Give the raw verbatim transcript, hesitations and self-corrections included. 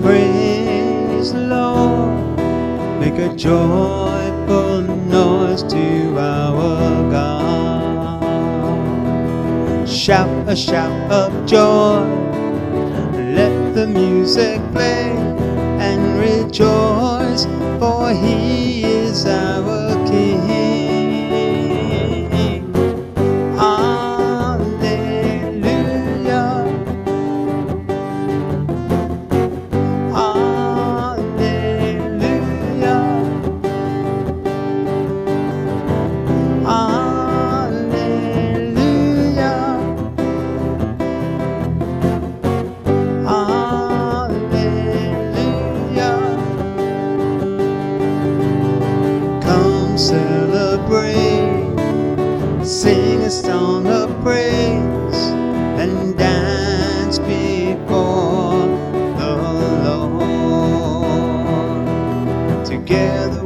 Praise the Lord, make a joyful noise to our God. Shout a shout of joy, let the music play, and rejoice, for He is our King. Hallelujah, hallelujah, hallelujah, hallelujah. Come celebrate, sing a song of praise, and dance before the Lord. Together